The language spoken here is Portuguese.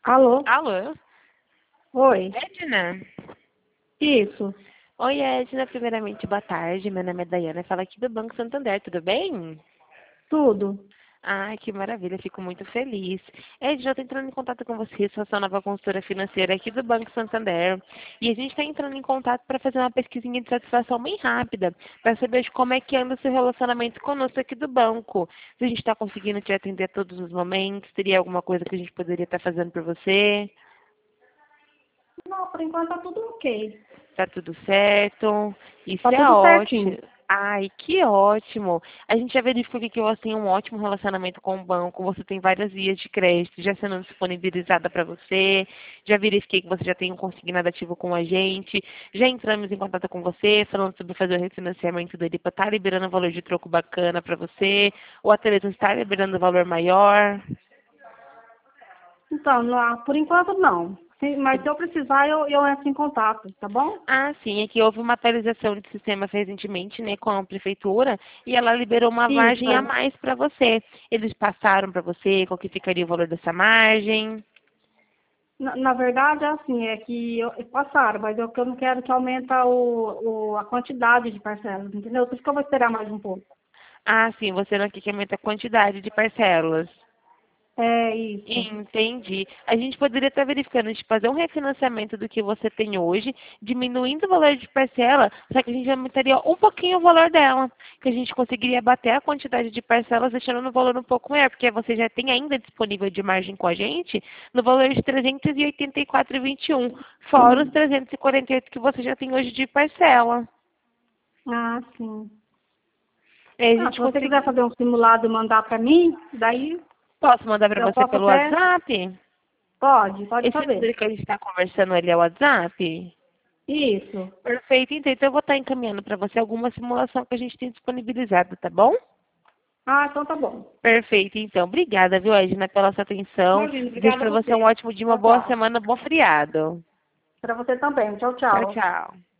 Alô? Alô? Oi? Edna? Isso, Oi, Edna. Primeiramente, boa tarde. Meu nome é Daiana. Fala aqui do Banco Santander. Tudo bem? tudo. Ai, que maravilha. Fico muito feliz. Edna, eu estou entrando em contato com você. Sou a sua nova consultora financeira aqui do Banco Santander. E a gente está entrando em contato para fazer uma pesquisinha de satisfação bem rápida, para saber de como é que anda o seu relacionamento conosco aqui do banco. Se a gente está conseguindo te atender a todos os momentos, teria alguma coisa que a gente poderia estar fazendo por você? Não, por enquanto tá tudo ok. Tá tudo certo. Isso Tá é tudo ótimo. certinho. Ai, que ótimo. A gente já verificou aqui que você tem um ótimo relacionamento com o banco. Você tem várias vias de crédito já sendo disponibilizada para você. Já verifiquei que você já tem um consignado ativo com a gente. Já entramos em contato com você, falando sobre fazer o refinanciamento dele para estar liberando um valor de troco bacana para você. Ou a Teresa está liberando um valor maior. Então, por enquanto não. Mas se eu precisar, eu entro em contato, tá bom? Ah, sim, é que houve uma atualização de sistema recentemente, né, com a prefeitura, e ela liberou uma margem a Isso. mais para você. Eles passaram para você qual que ficaria o valor dessa margem? Na verdade, é assim, é que passaram, mas que eu não quero que aumente a quantidade de parcelas, entendeu? Por isso que eu vou esperar mais um pouco. Ah, sim, você não quer que aumente a quantidade de parcelas. É isso. Entendi. A gente poderia estar verificando de fazer um refinanciamento do que você tem hoje, diminuindo o valor de parcela, só que a gente aumentaria um pouquinho o valor dela, que a gente conseguiria bater a quantidade de parcelas, deixando no valor um pouco maior, porque você já tem ainda disponível de margem com a gente no valor de 384,21, fora os 348 que você já tem hoje de parcela. Ah, sim. Aí a Ah, se gente você quiser conseguir. fazer um simulado e mandar para mim, daí Posso mandar para eu você posso pelo até. WhatsApp? Pode Esse fazer. número que a gente está conversando ali é o WhatsApp? Isso. Perfeito, então eu vou estar encaminhando para você alguma simulação que a gente tem disponibilizado, tá bom? Ah, então tá bom. Perfeito, então. Obrigada, viu, Edna, pela sua atenção. Imagina, Desejo obrigada a para você um você. ótimo dia, uma Tchau, boa tchau. semana, um bom feriado. Para você também. Tchau, Tchau, tchau. tchau.